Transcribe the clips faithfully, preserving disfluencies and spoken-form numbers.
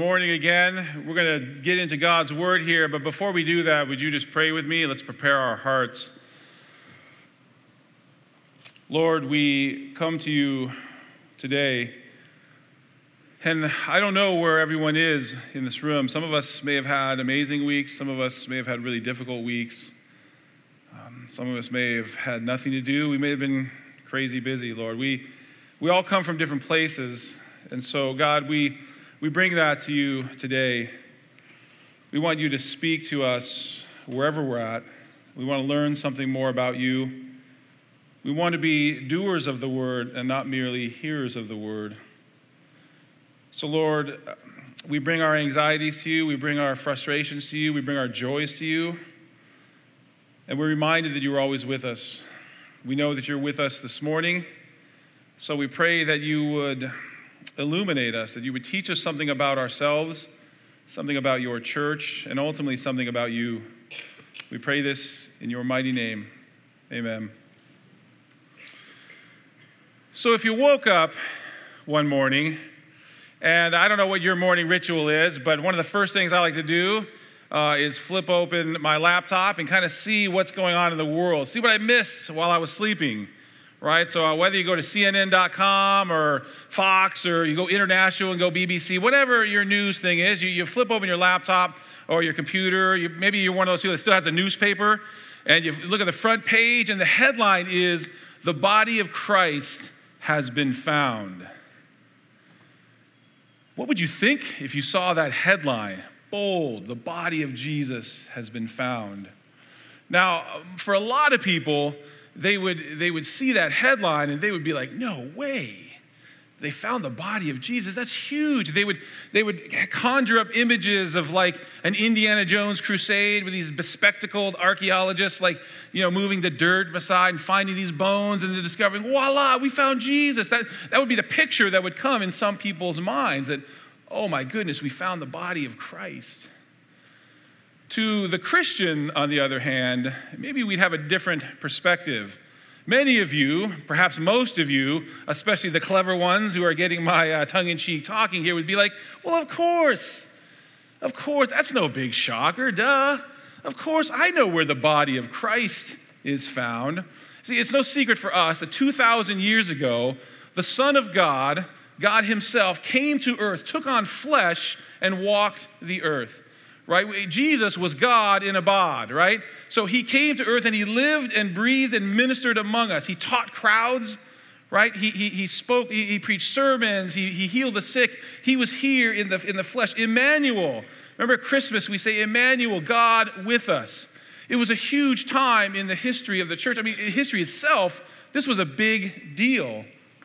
morning again. We're going to get into God's word here, but before we do that, would you just pray with me? Let's prepare our hearts. Lord, we come to you today, and I don't know where everyone is in this room. Some of us may have had amazing weeks. Some of us may have had really difficult weeks. Um, some of us may have had nothing to do. We may have been crazy busy, Lord. We we all come from different places, and so, God, we We bring that to you today. We want you to speak to us wherever we're at. We want to learn something more about you. We want to be doers of the word and not merely hearers of the word. So, Lord, we bring our anxieties to you. We bring our frustrations to you. We bring our joys to you. And we're reminded that you are always with us. We know that you're with us this morning. So we pray that you would illuminate us, that you would teach us something about ourselves, something about your church, and ultimately something about you. We pray this in your mighty name. Amen. So if you woke up one morning, and I don't know what your morning ritual is, but one of the first things I like to do uh, is flip open my laptop and kind of see what's going on in the world, see what I missed while I was sleeping. Right, so whether you go to C N N dot com or Fox or you go international and go B B C, whatever your news thing is, you, you flip open your laptop or your computer. You, maybe you're one of those people that still has a newspaper, and you look at the front page, and the headline is, "The body of Christ has been found." What would you think if you saw that headline? Bold, the body of Jesus has been found. Now, for a lot of people, They would they would see that headline and they would be like, no way. They found the body of Jesus. That's huge. They would they would conjure up images of like an Indiana Jones crusade with these bespectacled archaeologists, like, you know, moving the dirt beside and finding these bones and discovering, voila, we found Jesus. That, that would be the picture that would come in some people's minds, that, oh my goodness, we found the body of Christ. To the Christian, on the other hand, maybe we'd have a different perspective. Many of you, perhaps most of you, especially the clever ones who are getting my uh, tongue-in-cheek talking here, would be like, well, of course. Of course, that's no big shocker, duh. Of course, I know where the body of Christ is found. See, it's no secret for us that two thousand years ago, the Son of God, God himself, came to earth, took on flesh, and walked the earth. Right? Jesus was God in a bod, right? So he came to earth and he lived and breathed and ministered among us. He taught crowds, right? He he, he spoke, he, he preached sermons, he, he healed the sick. He was here in the, in the flesh. Emmanuel. Remember at Christmas we say Emmanuel, God with us. It was a huge time in the history of the church. I mean, in history itself, this was a big deal.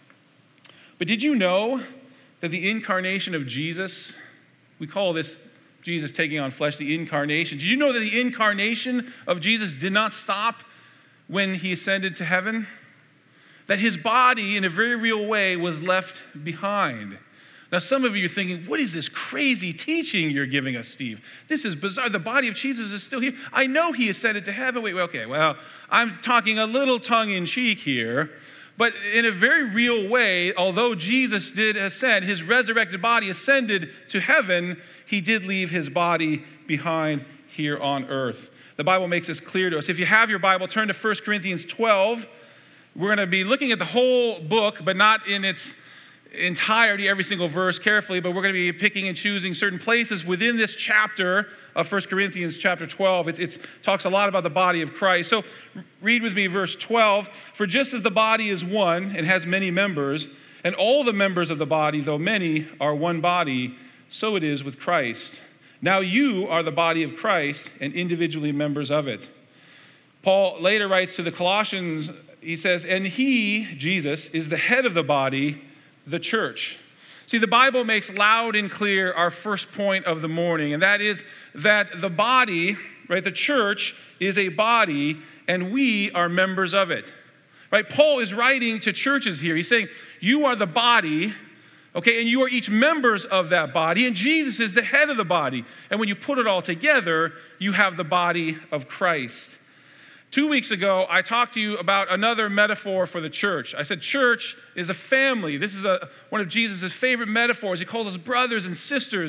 But did you know that the incarnation of Jesus, we call this Jesus taking on flesh, the incarnation. Did you know that the incarnation of Jesus did not stop when he ascended to heaven? That his body, in a very real way, was left behind. Now, some of you are thinking, what is this crazy teaching you're giving us, Steve? This is bizarre. The body of Jesus is still here. I know he ascended to heaven. Wait, okay, well, I'm talking a little tongue-in-cheek here. But in a very real way, although Jesus did ascend, his resurrected body ascended to heaven, he did leave his body behind here on earth. The Bible makes this clear to us. If you have your Bible, turn to First Corinthians twelve. We're going to be looking at the whole book, but not in its entirety, every single verse carefully, but we're going to be picking and choosing certain places within this chapter of First Corinthians chapter twelve. It it's, talks a lot about the body of Christ. So read with me verse twelve. For just as the body is one and has many members, and all the members of the body, though many, are one body, so it is with Christ. Now you are the body of Christ and individually members of it. Paul later writes to the Colossians, he says, and he, Jesus, is the head of the body, the church. See, the Bible makes loud and clear our first point of the morning, and that is that the body, right, the church is a body, and we are members of it. Right? Paul is writing to churches here. He's saying, you are the body, okay, and you are each members of that body, and Jesus is the head of the body. And when you put it all together, you have the body of Christ. Two weeks ago, I talked to you about another metaphor for the church. I said church is a family. This is a, one of Jesus' favorite metaphors. He calls us brothers and sisters.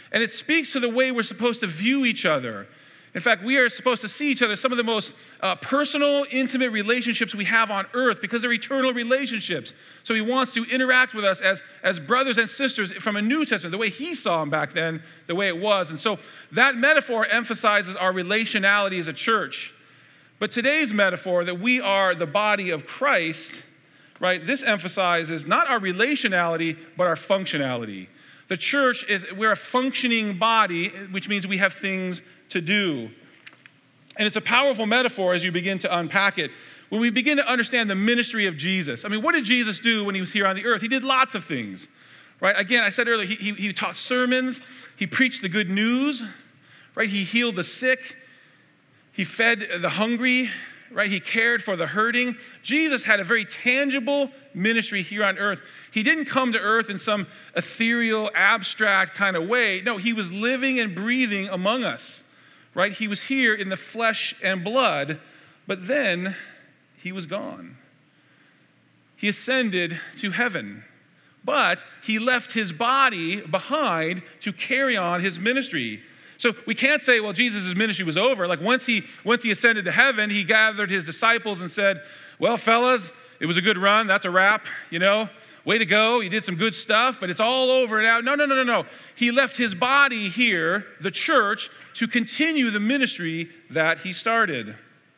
And it speaks to the way we're supposed to view each other. In fact, we are supposed to see each other as some of the most uh, personal, intimate relationships we have on earth because they're eternal relationships. So he wants to interact with us as, as brothers and sisters from a New Testament, the way he saw them back then, the way it was. And so that metaphor emphasizes our relationality as a church. But today's metaphor, that we are the body of Christ, right, this emphasizes not our relationality, but our functionality. The church is, we're a functioning body, which means we have things to do. And it's a powerful metaphor as you begin to unpack it. When we begin to understand the ministry of Jesus. I mean, what did Jesus do when he was here on the earth? He did lots of things, right? Again, I said earlier, he, he, he taught sermons. He preached the good news, right? He healed the sick. He fed the hungry, right? He cared for the hurting. Jesus had a very tangible ministry here on earth. He didn't come to earth in some ethereal, abstract kind of way. No, he was living and breathing among us, right? He was here in the flesh and blood, but then he was gone. He ascended to heaven, but he left his body behind to carry on his ministry. So we can't say, well, Jesus' ministry was over. Like once he once he ascended to heaven, he gathered his disciples and said, well, fellas, it was a good run. That's a wrap, you know. Way to go. You did some good stuff, but it's all over now. No, no, no, no, no. He left his body here, the church, to continue the ministry that he started.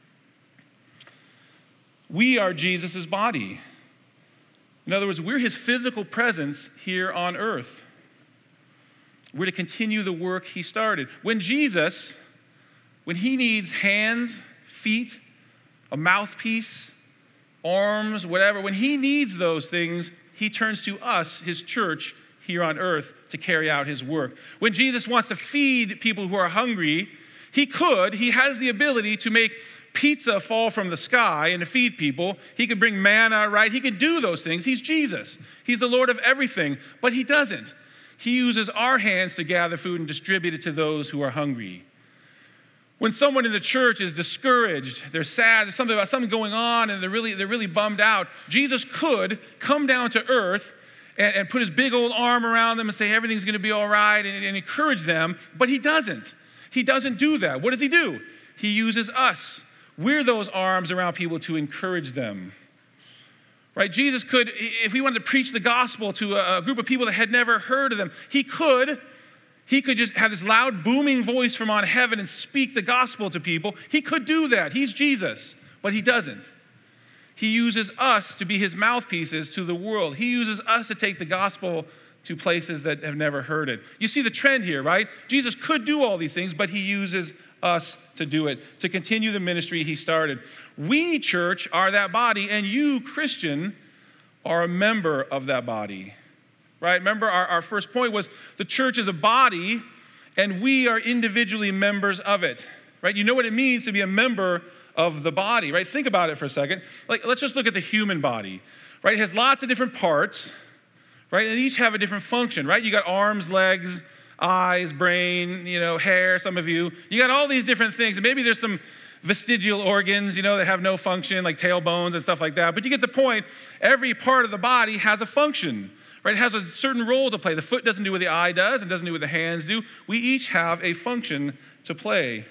We are Jesus' body. In other words, we're his physical presence here on earth. We're to continue the work he started. When Jesus, when he needs hands, feet, a mouthpiece, arms, whatever, when he needs those things, he turns to us, his church, here on earth to carry out his work. When Jesus wants to feed people who are hungry, he could, he has the ability to make pizza fall from the sky and to feed people. He could bring manna, right? He could do those things. He's Jesus. He's the Lord of everything, but he doesn't. He uses our hands to gather food and distribute it to those who are hungry. When someone in the church is discouraged, they're sad, there's something about something going on, and they're really, they're really bummed out, Jesus could come down to earth and, and put his big old arm around them and say everything's going to be all right and, and encourage them, but he doesn't. He doesn't do that. What does he do? He uses us. We're those arms around people to encourage them. Right? Jesus could, if he wanted to preach the gospel to a group of people that had never heard of them, he could, he could just have this loud booming voice from on heaven and speak the gospel to people. He could do that. He's Jesus, but he doesn't. He uses us to be his mouthpieces to the world. He uses us to take the gospel to places that have never heard it. You see the trend here, right? Jesus could do all these things, but he uses us to do it, to continue the ministry he started. We, church, are that body, and you, Christian, are a member of that body, right? Remember, our, our first point was the church is a body, and we are individually members of it, right? You know what it means to be a member of the body, right? Think about it for a second. Like, let's just look at the human body, right? It has lots of different parts, right? And they each have a different function, right? You got arms, legs, eyes, brain, you know, hair, some of you. You got all these different things. And maybe there's some vestigial organs, you know, that have no function, like tailbones and stuff like that. But you get the point. Every part of the body has a function, right? It has a certain role to play. The foot doesn't do what the eye does and doesn't do what the hands do. We each have a function to play.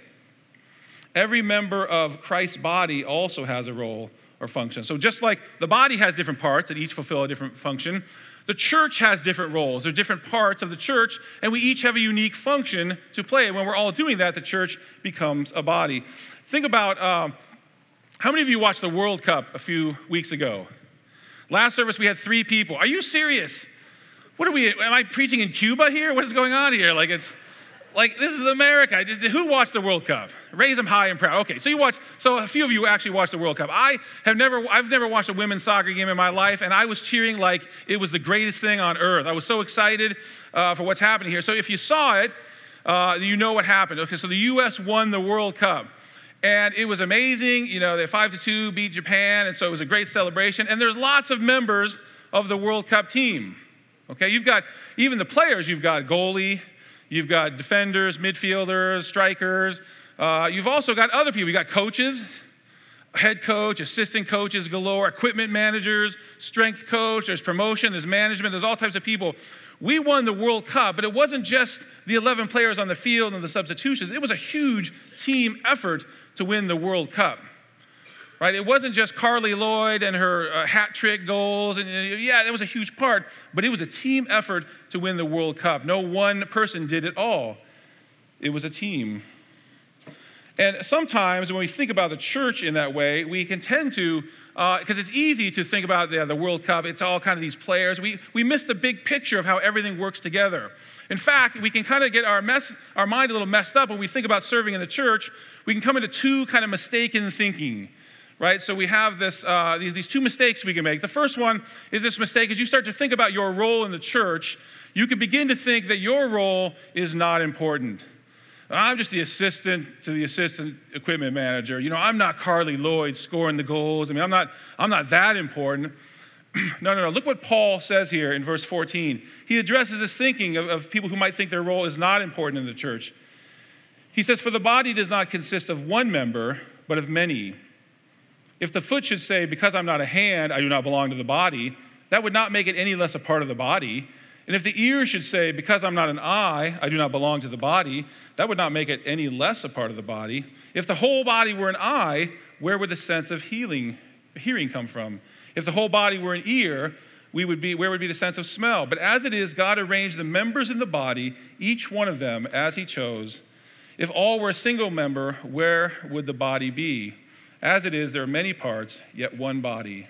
Every member of Christ's body also has a role or function. So just like the body has different parts that each fulfill a different function, the church has different roles. There are different parts of the church, and we each have a unique function to play. And when we're all doing that, the church becomes a body. Think about, um, how many of you watched the World Cup a few weeks ago? Last service, we had three people. Are you serious? What are we, am I preaching in Cuba here? What is going on here? Like, it's, like, this is America. Who watched the World Cup? Raise them high and proud. Okay, so you watched, so a few of you actually watched the World Cup. I have never, I've never watched a women's soccer game in my life, and I was cheering like it was the greatest thing on earth. I was so excited uh, for what's happening here. So if you saw it, uh, you know what happened. Okay, so the U S won the World Cup, and it was amazing. You know, they five to two beat Japan, and so it was a great celebration. And there's lots of members of the World Cup team. Okay, you've got, even the players, you've got goalie, you've got defenders, midfielders, strikers. Uh, you've also got other people. You've got coaches, head coach, assistant coaches galore, equipment managers, strength coach. There's promotion, there's management, there's all types of people. We won the World Cup, but it wasn't just the eleven players on the field and the substitutions. It was a huge team effort to win the World Cup, right? It wasn't just Carly Lloyd and her uh, hat trick goals. And uh, yeah, that was a huge part, but it was a team effort to win the World Cup. No one person did it all. It was a team. And sometimes when we think about the church in that way, we can tend to, because uh, it's easy to think about the, the World Cup, it's all kind of these players. We, we miss the big picture of how everything works together. In fact, we can kind of get our, mess, our mind a little messed up when we think about serving in the church. We can come into two kind of mistaken thinking, right? So we have this, uh, these, these two mistakes we can make. The first one is this mistake: as you start to think about your role in the church, you can begin to think that your role is not important. I'm just the assistant to the assistant equipment manager. You know, I'm not Carly Lloyd scoring the goals. I mean, I'm not, I'm not that important. no, no, no. Look what Paul says here in verse fourteen. He addresses this thinking of, of people who might think their role is not important in the church. He says, "For the body does not consist of one member, but of many. If the foot should say, 'Because I'm not a hand, I do not belong to the body,' that would not make it any less a part of the body. And if the ear should say, 'Because I'm not an eye, I do not belong to the body,' that would not make it any less a part of the body. If the whole body were an eye, where would the sense of healing, hearing come from? If the whole body were an ear, we would be, where would be the sense of smell? But as it is, God arranged the members in the body, each one of them as he chose. If all were a single member, where would the body be? As it is, there are many parts, yet one body."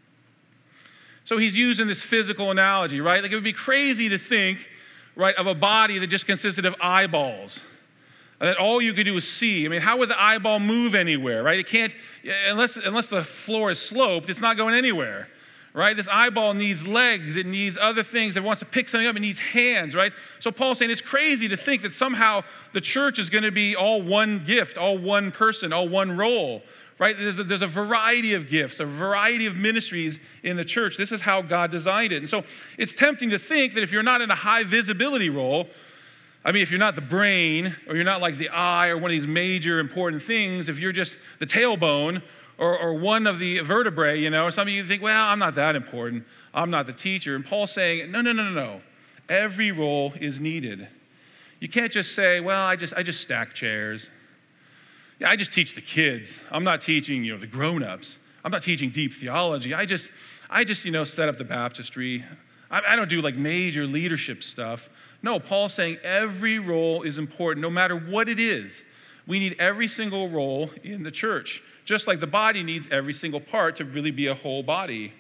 So he's using this physical analogy, right? Like, it would be crazy to think, right, of a body that just consisted of eyeballs, that all you could do is see. I mean, how would the eyeball move anywhere, right? It can't, unless, unless the floor is sloped, it's not going anywhere, right? This eyeball needs legs. It needs other things. It wants to pick something up. It needs hands, right? So Paul's saying it's crazy to think that somehow the church is going to be all one gift, all one person, all one role, right? There's a, there's a variety of gifts, a variety of ministries in the church. This is how God designed it. And so it's tempting to think that if you're not in a high visibility role, I mean, if you're not the brain, or you're not like the eye, or one of these major important things, if you're just the tailbone, or, or one of the vertebrae, you know, or something, you think, well, I'm not that important. I'm not the teacher. And Paul's saying, no, no, no, no, no. Every role is needed. You can't just say, well, I just I just stack chairs. Yeah, I just teach the kids. I'm not teaching, you know, the grown-ups. I'm not teaching deep theology. I just, I just, you know, set up the baptistry. I, I don't do like major leadership stuff. No, Paul's saying every role is important, no matter what it is. We need every single role in the church, just like the body needs every single part to really be a whole body.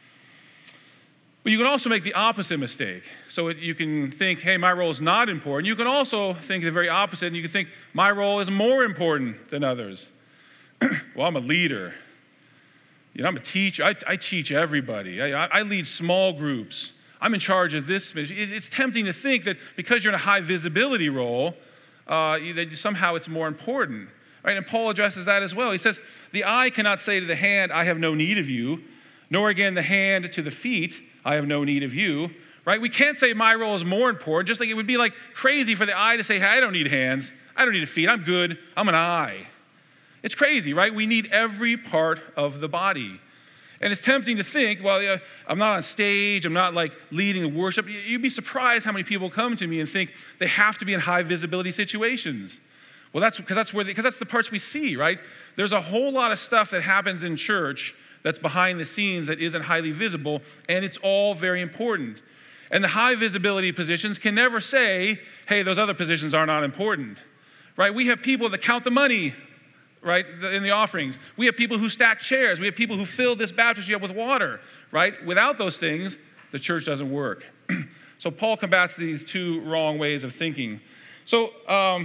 But you can also make the opposite mistake. So it, you can think, hey, my role is not important. You can also think the very opposite, and you can think, my role is more important than others. Well, I'm a leader. You know, I'm a teacher. I, I teach everybody. I, I lead small groups. I'm in charge of this mission. It's, it's tempting to think that because you're in a high visibility role, uh, that somehow it's more important. Right? And Paul addresses that as well. He says, the eye cannot say to the hand, I have no need of you, nor again the hand to the feet, I have no need of you, right? We can't say my role is more important, just like it would be like crazy for the eye to say, hey, I don't need hands, I don't need a feet, I'm good, I'm an eye. It's crazy, right? We need every part of the body. And it's tempting to think, well, yeah, I'm not on stage, I'm not like leading the worship. You'd be surprised how many people come to me and think they have to be in high visibility situations. Well, that's because that's where because that's the parts we see, right? There's a whole lot of stuff that happens in church that's behind the scenes that isn't highly visible, and it's all very important. And the high visibility positions can never say, hey, those other positions are not important, right? We have people that count the money, right, in the offerings. We have people who stack chairs. We have people who fill this baptistry up with water, right? Without those things, the church doesn't work. So Paul combats these two wrong ways of thinking. So, um,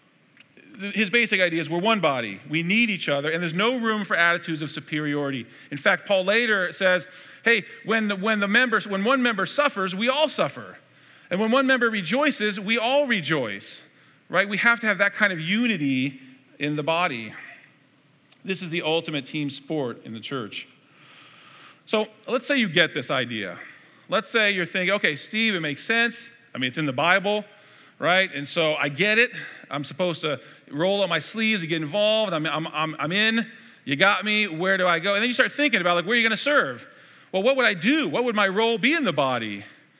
his basic idea is we're one body. We need each other, and there's no room for attitudes of superiority. In fact, Paul later says, hey, when the, when the members, when one member suffers, we all suffer. And when one member rejoices, we all rejoice, right? We have to have that kind of unity in the body. This is the ultimate team sport in the church. So let's say you get this idea. Let's say you're thinking, okay, Steve, it makes sense. I mean, it's in the Bible, right? And so I get it. I'm supposed to roll up my sleeves and get involved. I'm, I'm, I'm, I'm in. You got me. Where do I go? And then you start thinking about, like, where are you going to serve? Well, what would I do? What would my role be in the body?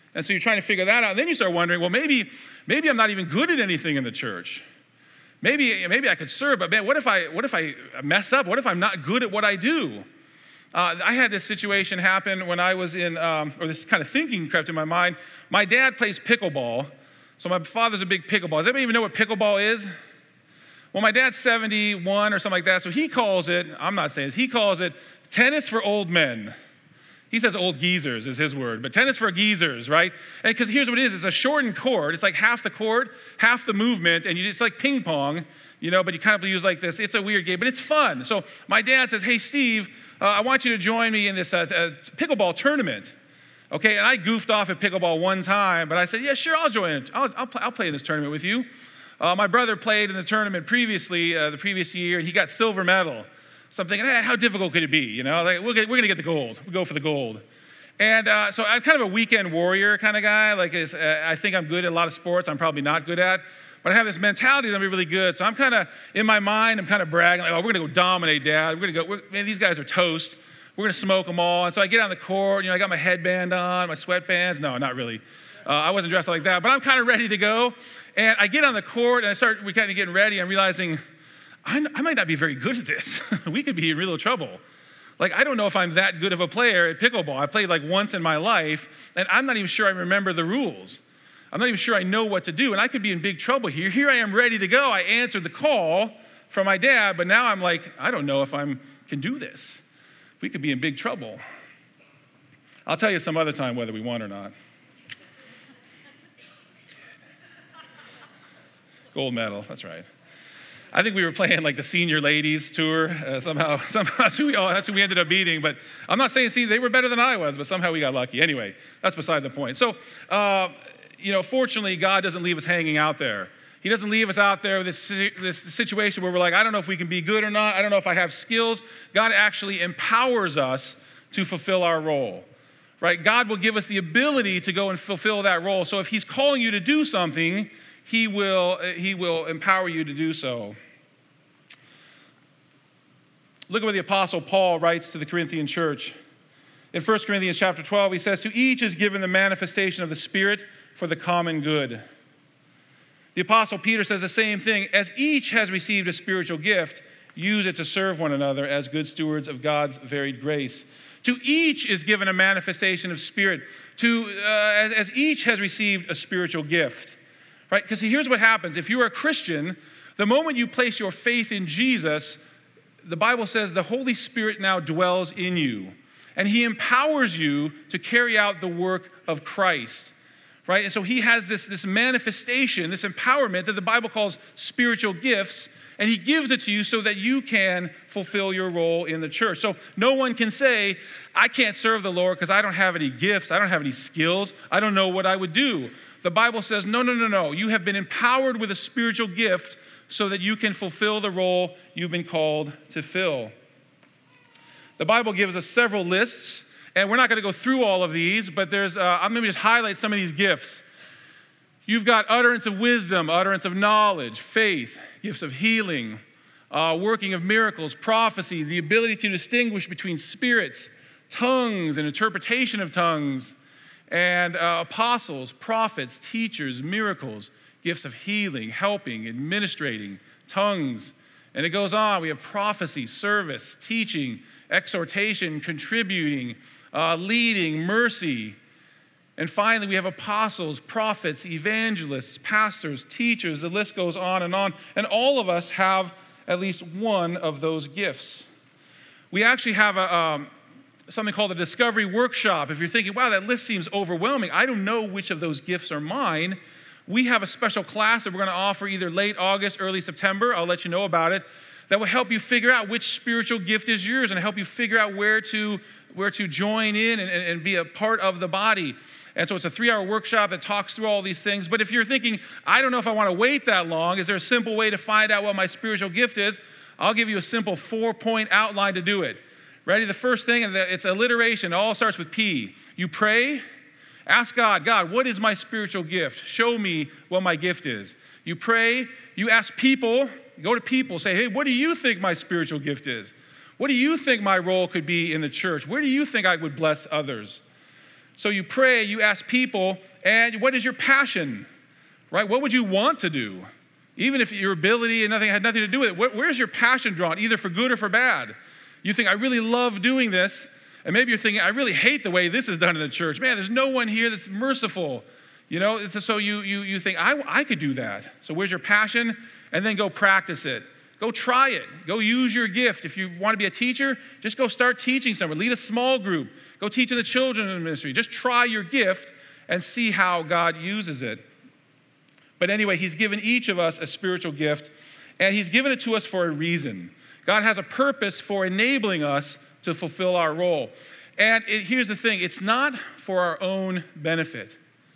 And so you're trying to figure that out. And then you start wondering, well, maybe, maybe I'm not even good at anything in the church. Maybe, maybe I could serve, but man, what if I, what if I mess up? What if I'm not good at what I do? Uh, I had this situation happen when I was in, um, or this kind of thinking crept in my mind. My dad plays pickleball, so my father's a big pickleball. Does anybody even know what pickleball is? Well, my dad's seventy-one or something like that, so he calls it, I'm not saying this, he calls it tennis for old men. He says old geezers is his word, but tennis for geezers, right? And because here's what it is, it's a shortened court. It's like half the court, half the movement, and you, it's like ping pong, you know, but you kind of use like this. It's a weird game, but it's fun. So my dad says, hey, Steve, uh, I want you to join me in this uh, uh, pickleball tournament. Okay, and I goofed off at pickleball one time, but I said, yeah, sure, I'll join it. I'll, I'll, play, I'll play in this tournament with you. Uh, my brother played in the tournament previously, uh, the previous year, and he got silver medal. So I'm thinking, hey, how difficult could it be? You know, like, we're, we're going to get the gold. We'll go for the gold. And uh, so I'm kind of a weekend warrior kind of guy. Like, uh, I think I'm good at a lot of sports I'm probably not good at. But I have this mentality that I'm really good. So I'm kind of, in my mind, I'm kind of bragging, like, oh, we're going to go dominate, Dad. We're going to go, we're, man, these guys are toast. We're going to smoke them all. And so I get on the court, you know, I got my headband on, my sweatbands. No, not really. Uh, I wasn't dressed like that, but I'm kind of ready to go. And I get on the court, and I start, we kind of getting ready. I'm realizing, I, I might not be very good at this. We could be in real trouble. Like, I don't know if I'm that good of a player at pickleball. I played like once in my life, and I'm not even sure I remember the rules. I'm not even sure I know what to do, and I could be in big trouble here. Here I am ready to go. I answered the call from my dad, but now I'm like, I don't know if I can do this. We could be in big trouble. I'll tell you some other time whether we won or not. Gold medal, that's right. I think we were playing like the senior ladies tour. Uh, somehow, somehow that's, who we all, that's who we ended up beating. But I'm not saying, see, they were better than I was, but somehow we got lucky. Anyway, that's beside the point. So, uh, you know, fortunately, God doesn't leave us hanging out there. He doesn't leave us out there with this, this situation where we're like, I don't know if we can be good or not. I don't know if I have skills. God actually empowers us to fulfill our role, right? God will give us the ability to go and fulfill that role. So if he's calling you to do something, he will, he will empower you to do so. Look at what the Apostle Paul writes to the Corinthian church. In First Corinthians chapter twelve, he says, to each is given the manifestation of the Spirit for the common good. The Apostle Peter says the same thing. As each has received a spiritual gift, use it to serve one another as good stewards of God's varied grace. To each is given a manifestation of Spirit. To uh, as, as each has received a spiritual gift. Right? Because here's what happens. If you are a Christian, the moment you place your faith in Jesus, the Bible says the Holy Spirit now dwells in you. And he empowers you to carry out the work of Christ. Right? And so he has this, this manifestation, this empowerment that the Bible calls spiritual gifts, and he gives it to you so that you can fulfill your role in the church. So no one can say, I can't serve the Lord because I don't have any gifts, I don't have any skills, I don't know what I would do. The Bible says, no, no, no, no. You have been empowered with a spiritual gift so that you can fulfill the role you've been called to fill. The Bible gives us several lists, and we're not going to go through all of these, but there's, uh, I'm going to just highlight some of these gifts. You've got utterance of wisdom, utterance of knowledge, faith, gifts of healing, uh, working of miracles, prophecy, the ability to distinguish between spirits, tongues, and interpretation of tongues, and uh, apostles, prophets, teachers, miracles, gifts of healing, helping, administrating, tongues. And it goes on. We have prophecy, service, teaching, exhortation, contributing, uh, leading, mercy. And finally, we have apostles, prophets, evangelists, pastors, teachers. The list goes on and on. And all of us have at least one of those gifts. We actually have a... Um, something called a discovery workshop. If you're thinking, wow, that list seems overwhelming, I don't know which of those gifts are mine, we have a special class that we're going to offer either late August, early September, I'll let you know about it, that will help you figure out which spiritual gift is yours and help you figure out where to, where to join in and, and, and be a part of the body. And so it's a three-hour workshop that talks through all these things. But if you're thinking, I don't know if I want to wait that long, is there a simple way to find out what my spiritual gift is? I'll give you a simple four-point outline to do it. Ready? The first thing, and it's alliteration. It all starts with P. You pray. Ask God, God, what is my spiritual gift? Show me what my gift is. You pray. You ask people. Go to people. Say, hey, what do you think my spiritual gift is? What do you think my role could be in the church? Where do you think I would bless others? So you pray, you ask people, and what is your passion, right? What would you want to do? Even if your ability and nothing had nothing to do with it, where's your passion drawn, either for good or for bad? You think, I really love doing this, and maybe you're thinking, I really hate the way this is done in the church. Man, there's no one here that's merciful. You know, so you you you think, I, I could do that. So where's your passion? And then go practice it. Go try it. Go use your gift. If you want to be a teacher, just go start teaching somewhere. Lead a small group. Go teach in the children's ministry. Just try your gift and see how God uses it. But anyway, he's given each of us a spiritual gift, and he's given it to us for a reason. God has a purpose for enabling us to fulfill our role. And it, here's the thing, it's not for our own benefit,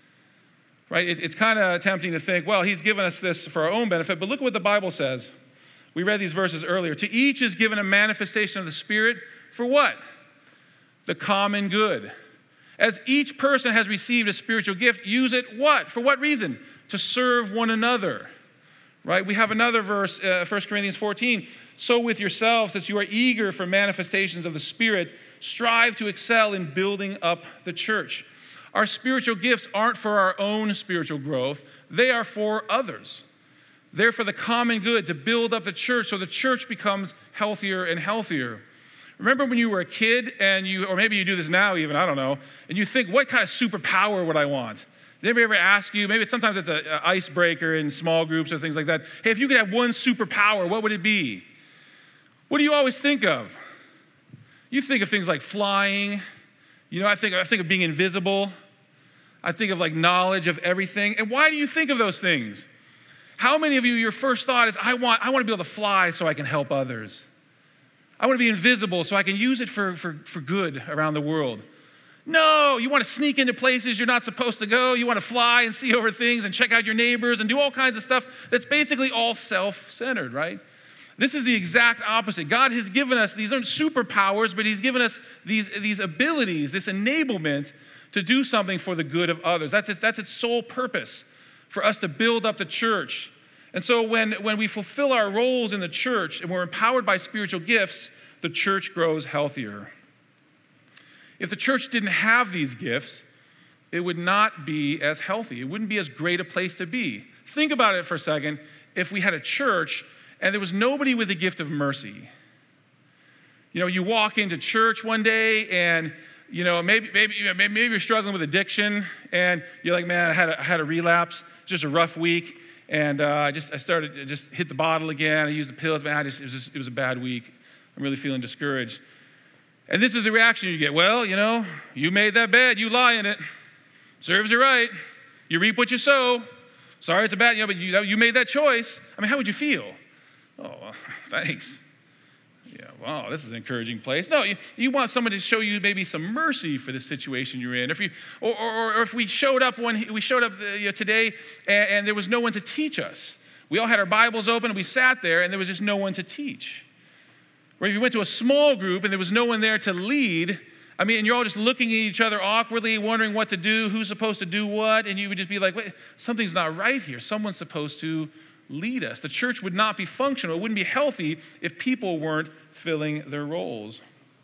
right? It, it's kind of tempting to think, well, he's given us this for our own benefit, but look at what the Bible says. We read these verses earlier. To each is given a manifestation of the Spirit for what? The common good. As each person has received a spiritual gift, use it what? For what reason? To serve one another, right? We have another verse, uh, First Corinthians fourteen. So with yourselves, that you are eager for manifestations of the Spirit, strive to excel in building up the church. Our spiritual gifts aren't for our own spiritual growth. They are for others. They're for the common good, to build up the church so the church becomes healthier and healthier. Remember when you were a kid and you, or maybe you do this now even, I don't know, and you think, what kind of superpower would I want? Did anybody ever ask you, maybe it's, sometimes it's an icebreaker in small groups or things like that, hey, if you could have one superpower, what would it be? What do you always think of? You think of things like flying. You know, I think, I think of being invisible. I think of like knowledge of everything. And why do you think of those things? How many of you, your first thought is, I want, I want to be able to fly so I can help others. I want to be invisible so I can use it for, for, for good around the world. No, you want to sneak into places you're not supposed to go. You want to fly and see over things and check out your neighbors and do all kinds of stuff that's basically all self-centered, right? This is the exact opposite. God has given us, these aren't superpowers, but he's given us these, these abilities, this enablement to do something for the good of others. That's its, that's its sole purpose, for us to build up the church. And so when, when we fulfill our roles in the church and we're empowered by spiritual gifts, the church grows healthier. If the church didn't have these gifts, it would not be as healthy. It wouldn't be as great a place to be. Think about it for a second. If we had a church and there was nobody with the gift of mercy. You know, you walk into church one day and, you know, maybe maybe maybe you're struggling with addiction and you're like, man, I had a, I had a relapse, just a rough week, and uh, I just I started I just hit the bottle again. I used the pills, man. I just it was just, it was a bad week. I'm really feeling discouraged. And this is the reaction you get. Well, you know, you made that bed, you lie in it. Serves you right. You reap what you sow. Sorry, it's a bad, you know, but you you made that choice. I mean, how would you feel? Oh, well, thanks. Yeah, wow, this is an encouraging place. No, you, you want someone to show you maybe some mercy for the situation you're in. If you, or, or, or if we showed up when we showed up you know, today and, and there was no one to teach us. We all had our Bibles open and we sat there and there was just no one to teach. Or if you went to a small group and there was no one there to lead, I mean, and you're all just looking at each other awkwardly, wondering what to do, who's supposed to do what, and you would just be like, wait, something's not right here. Someone's supposed to lead us. The church would not be functional. It wouldn't be healthy if people weren't filling their roles.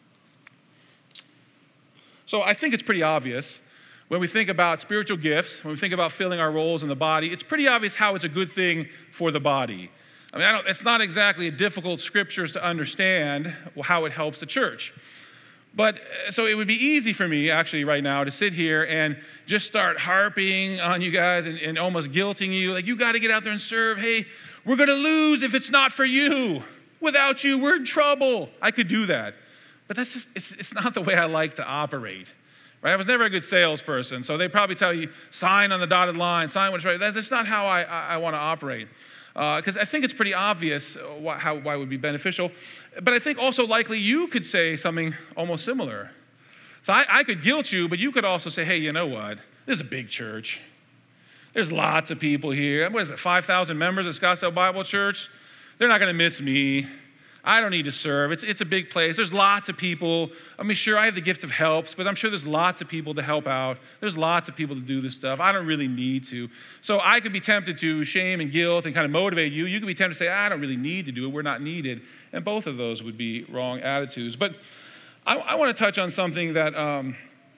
So I think it's pretty obvious when we think about spiritual gifts, when we think about filling our roles in the body, it's pretty obvious how it's a good thing for the body. I mean, I don't, it's not exactly a difficult scriptures to understand how it helps the church. But so it would be easy for me actually right now to sit here and just start harping on you guys and, and almost guilting you. Like, you got to get out there and serve. Hey, we're going to lose if it's not for you. Without you, we're in trouble. I could do that. But that's just, it's, it's not the way I like to operate. Right? I was never a good salesperson. So they probably tell you, sign on the dotted line, sign what's right. That's not how I, I, I want to operate. Because uh, I think it's pretty obvious why, how, why it would be beneficial. But I think also likely you could say something almost similar. So I, I could guilt you, but you could also say, hey, you know what? This is a big church. There's lots of people here. What is it, five thousand members at Scottsdale Bible Church? They're not going to miss me. I don't need to serve. It's, it's a big place. There's lots of people. I mean, sure, I have the gift of helps, but I'm sure there's lots of people to help out. There's lots of people to do this stuff. I don't really need to. So I could be tempted to shame and guilt and kind of motivate you. You could be tempted to say, I don't really need to do it. We're not needed. And both of those would be wrong attitudes. But I, I want to touch on something that um,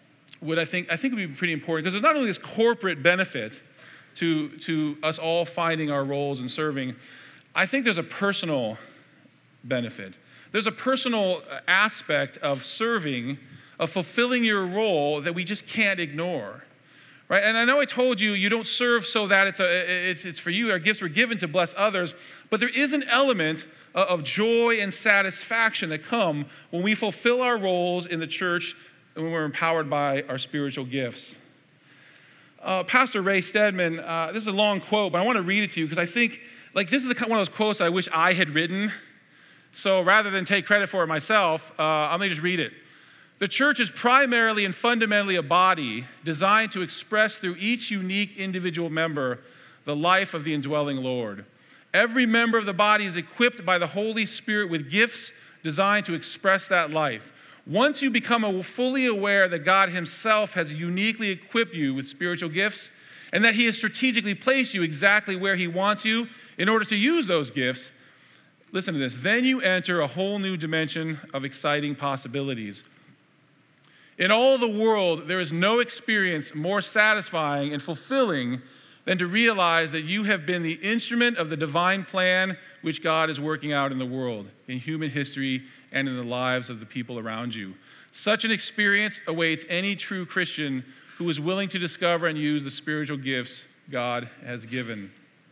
would I think I think would be pretty important, because there's not only this corporate benefit to, to us all finding our roles and serving, I think there's a personal benefit. There's a personal aspect of serving, of fulfilling your role, that we just can't ignore. Right? And I know I told you, you don't serve so that it's, a, it's, it's for you. Our gifts were given to bless others. But there is an element of joy and satisfaction that come when we fulfill our roles in the church and when we're empowered by our spiritual gifts. Uh, Pastor Ray Stedman, uh, this is a long quote, but I want to read it to you because I think, like, this is the, one of those quotes I wish I had written. So rather than take credit for it myself, uh, I'm going to just read it. The church is primarily and fundamentally a body designed to express through each unique individual member the life of the indwelling Lord. Every member of the body is equipped by the Holy Spirit with gifts designed to express that life. Once you become fully aware that God himself has uniquely equipped you with spiritual gifts and that he has strategically placed you exactly where he wants you in order to use those gifts, listen to this, then you enter a whole new dimension of exciting possibilities. In all the world, there is no experience more satisfying and fulfilling than to realize that you have been the instrument of the divine plan which God is working out in the world, in human history, and in the lives of the people around you. Such an experience awaits any true Christian who is willing to discover and use the spiritual gifts God has given.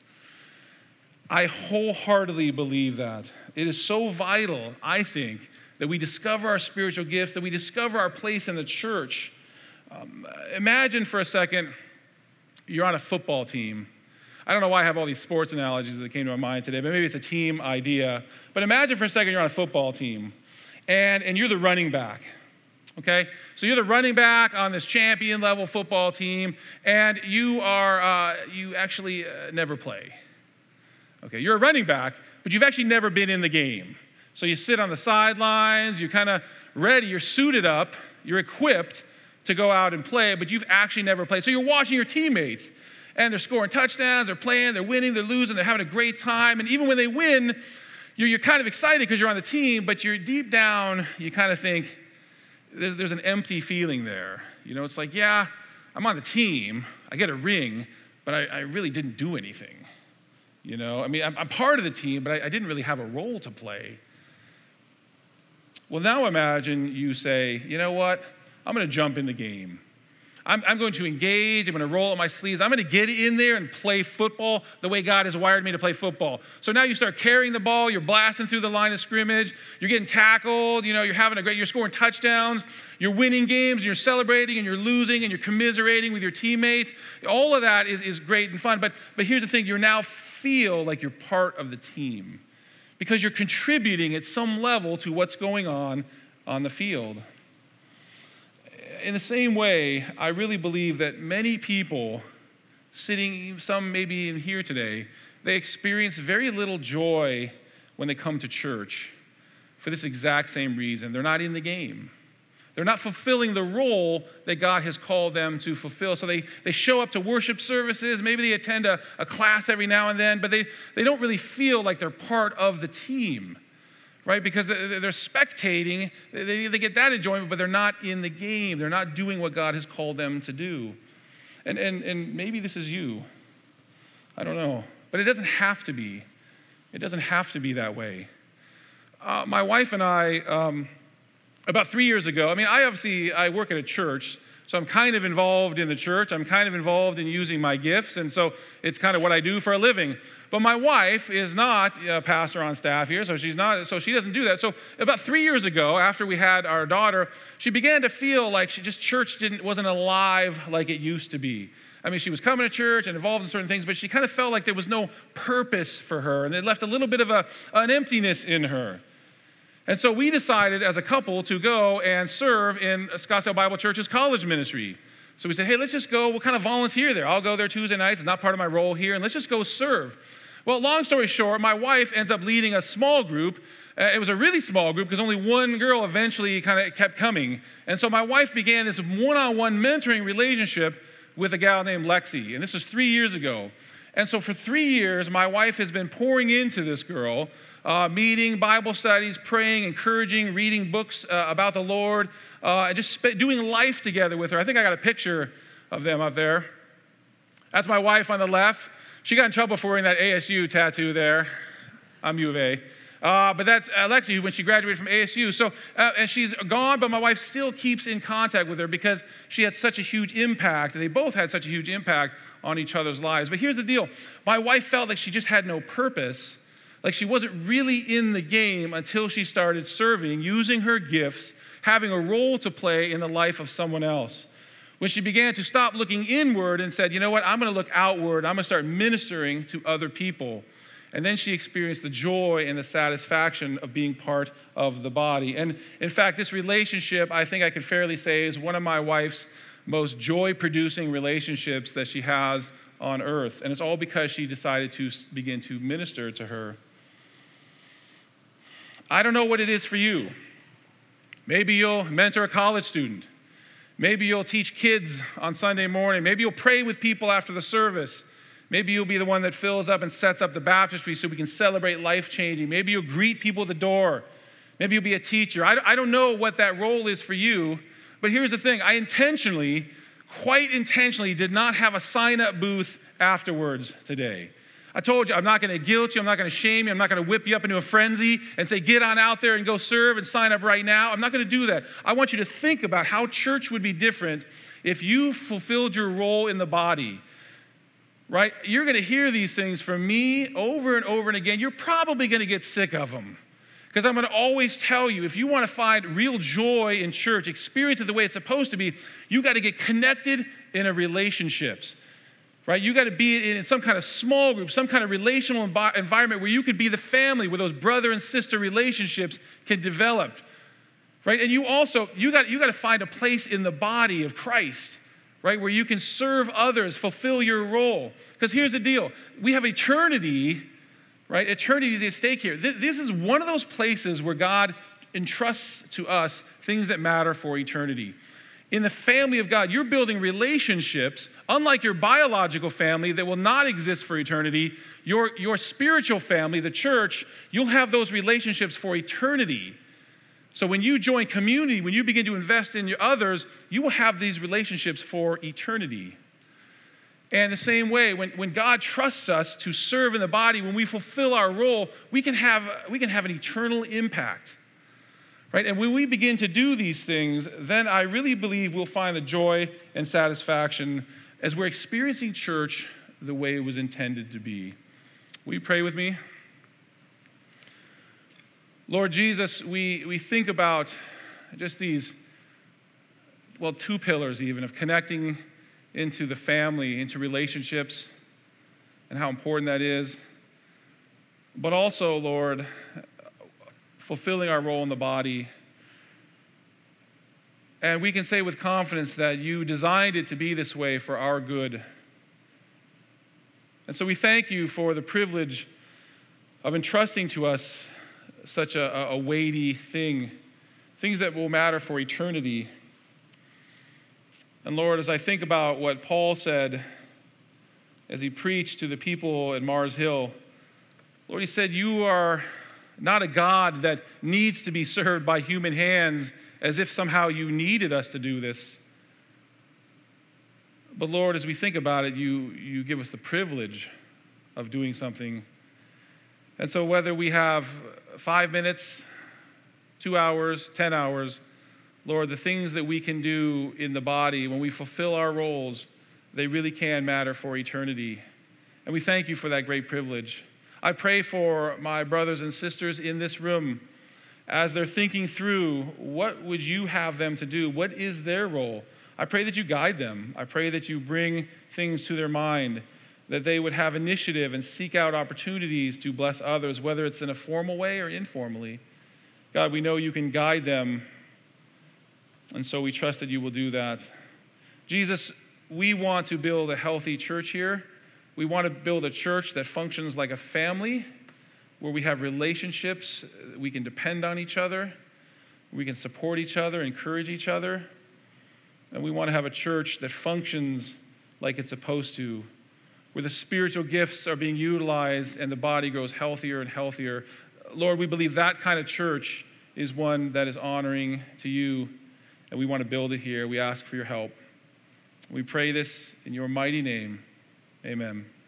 I wholeheartedly believe that. It is so vital, I think, that we discover our spiritual gifts, that we discover our place in the church. Um, imagine for a second, you're on a football team. I don't know why I have all these sports analogies that came to my mind today, but maybe it's a team idea. But imagine for a second you're on a football team, and, and you're the running back, okay? So you're the running back on this champion level football team, and you are, uh, you actually uh, never play. Okay, you're a running back, but you've actually never been in the game. So you sit on the sidelines, you're kind of ready, you're suited up, you're equipped to go out and play, but you've actually never played. So you're watching your teammates, and they're scoring touchdowns, they're playing, they're winning, they're losing, they're having a great time. And even when they win, you're, you're kind of excited because you're on the team, but you're deep down, you kind of think, there's, there's an empty feeling there. You know, it's like, yeah, I'm on the team, I get a ring, but I, I really didn't do anything. You know, I mean, I'm, I'm part of the team, but I, I didn't really have a role to play. Well, now imagine you say, you know what? I'm going to jump in the game. I'm, I'm going to engage. I'm going to roll up my sleeves. I'm going to get in there and play football the way God has wired me to play football. So now you start carrying the ball. You're blasting through the line of scrimmage. You're getting tackled. You know, you're having a great, you're scoring touchdowns. You're winning games, and you're celebrating, and you're losing, and you're commiserating with your teammates. All of that is, is great and fun. But, but here's the thing. You now feel like you're part of the team because you're contributing at some level to what's going on on the field. In the same way, I really believe that many people sitting, some maybe in here today, they experience very little joy when they come to church for this exact same reason. They're not in the game. They're not fulfilling the role that God has called them to fulfill. So they, they show up to worship services, maybe they attend a, a class every now and then, but they, they don't really feel like they're part of the team. Right? Because they're spectating, they, they get that enjoyment, but they're not in the game. They're not doing what God has called them to do. And, and, and maybe this is you. I don't know. But it doesn't have to be. It doesn't have to be that way. Uh, my wife and I, um, about three years ago, I mean, I obviously, I work at a church, so I'm kind of involved in the church. I'm kind of involved in using my gifts, and so it's kind of what I do for a living. But my wife is not a pastor on staff here, so she's not, so she doesn't do that. So about three years ago, after we had our daughter, she began to feel like she just church didn't wasn't alive like it used to be. I mean, she was coming to church and involved in certain things, but she kind of felt like there was no purpose for her, and it left a little bit of a, an emptiness in her. And so we decided as a couple to go and serve in Scottsdale Bible Church's college ministry. So we said, hey, let's just go, we'll kind of volunteer there. I'll go there Tuesday nights, it's not part of my role here, and let's just go serve. Well, long story short, my wife ends up leading a small group. Uh, it was a really small group because only one girl eventually kind of kept coming. And so my wife began this one-on-one mentoring relationship with a gal named Lexi, and this was three years ago. And so for three years, my wife has been pouring into this girl uh, meeting, Bible studies, praying, encouraging, reading books uh, about the Lord, uh, and just sp- doing life together with her. I think I got a picture of them up there. That's my wife on the left. She got in trouble for wearing that A S U tattoo there. I'm U of A. Uh, but that's Alexia when she graduated from A S U. So, uh, and she's gone, but my wife still keeps in contact with her because she had such a huge impact. They both had such a huge impact on each other's lives. But here's the deal. My wife felt like she just had no purpose, like she wasn't really in the game until she started serving, using her gifts, having a role to play in the life of someone else. When she began to stop looking inward and said, you know what, I'm going to look outward. I'm going to start ministering to other people. And then she experienced the joy and the satisfaction of being part of the body. And in fact, this relationship, I think I could fairly say, is one of my wife's most joy-producing relationships that she has on earth. And it's all because she decided to begin to minister to her. I don't know what it is for you. Maybe you'll mentor a college student. Maybe you'll teach kids on Sunday morning. Maybe you'll pray with people after the service. Maybe you'll be the one that fills up and sets up the baptistry so we can celebrate life-changing. Maybe you'll greet people at the door. Maybe you'll be a teacher. I, I don't know what that role is for you, but here's the thing. I intentionally, quite intentionally, did not have a sign-up booth afterwards today. I told you, I'm not going to guilt you. I'm not going to shame you. I'm not going to whip you up into a frenzy and say, get on out there and go serve and sign up right now. I'm not going to do that. I want you to think about how church would be different if you fulfilled your role in the body. Right? You're going to hear these things from me over and over and again. You're probably going to get sick of them because I'm going to always tell you, if you want to find real joy in church, experience it the way it's supposed to be, you got to get connected in a relationships. Right? You got to be in some kind of small group, some kind of relational envi- environment where you could be the family, where those brother and sister relationships can develop. Right? And you also, you got, you got to find a place in the body of Christ, right, where you can serve others, fulfill your role. Because here's the deal. We have eternity, right? Eternity is at stake here. This, this is one of those places where God entrusts to us things that matter for eternity. In the family of God, you're building relationships, unlike your biological family that will not exist for eternity. Your, your spiritual family, the church, you'll have those relationships for eternity. So when you join community, when you begin to invest in your others, you will have these relationships for eternity. And the same way, when, when God trusts us to serve in the body, when we fulfill our role, we can have, we can have an eternal impact. Right? And when we begin to do these things, then I really believe we'll find the joy and satisfaction as we're experiencing church the way it was intended to be. Will you pray with me? Lord Jesus, we, we think about just these, well, two pillars even, of connecting into the family, into relationships, and how important that is. But also, Lord, fulfilling our role in the body. And we can say with confidence that you designed it to be this way for our good. And so we thank you for the privilege of entrusting to us such a, a weighty thing, things that will matter for eternity. And Lord, as I think about what Paul said as he preached to the people at Mars Hill, Lord, he said, you are not a God that needs to be served by human hands as if somehow you needed us to do this. But Lord, as we think about it, you, you give us the privilege of doing something. And so whether we have five minutes, two hours, ten hours, Lord, the things that we can do in the body when we fulfill our roles, they really can matter for eternity. And we thank you for that great privilege. I pray for my brothers and sisters in this room as they're thinking through what would you have them to do? What is their role? I pray that you guide them. I pray that you bring things to their mind, that they would have initiative and seek out opportunities to bless others, whether it's in a formal way or informally. God, we know you can guide them, and so we trust that you will do that. Jesus, we want to build a healthy church here. We want to build a church that functions like a family, where we have relationships, we can depend on each other, we can support each other, encourage each other. And we want to have a church that functions like it's supposed to, where the spiritual gifts are being utilized and the body grows healthier and healthier. Lord, we believe that kind of church is one that is honoring to you, and we want to build it here. We ask for your help. We pray this in your mighty name. Amen.